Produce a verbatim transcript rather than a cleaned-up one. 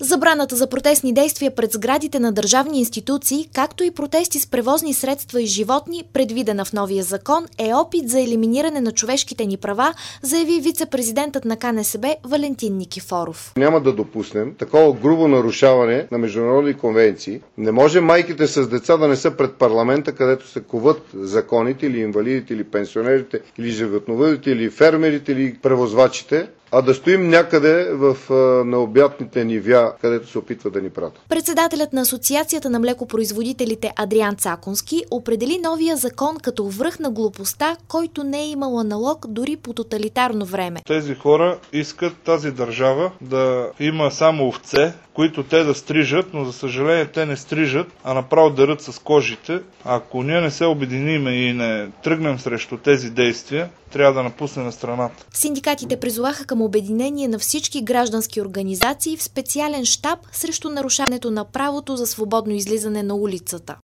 Забраната за протестни действия пред сградите на държавни институции, както и протести с превозни средства и животни, предвидена в новия закон, е опит за елиминиране на човешките ни права, заяви вице-президентът на К Н С Б Валентин Никифоров. Няма да допуснем такова грубо нарушаване на международни конвенции. Не може майките с деца да не са пред парламента, където се коват законите, или инвалидите, или пенсионерите, или животновъдите, или фермерите, или превозвачите, а да стоим някъде в необятните нивя, където се опитва да ни пратят. Председателят на Асоциацията на млекопроизводителите Адриан Цаконски определи новия закон като връх на глупостта, който не е имал аналог дори по тоталитарно време. Тези хора искат тази държава да има само овце, които те да стрижат, но за съжаление те не стрижат, а направо дърят с кожите. Ако ние не се обединим и не тръгнем срещу тези действия, трябва да напуснем страната. Синдикатите призоваха към обединение на всички граждански организации в специален щаб срещу нарушаването на правото за свободно излизане на улицата.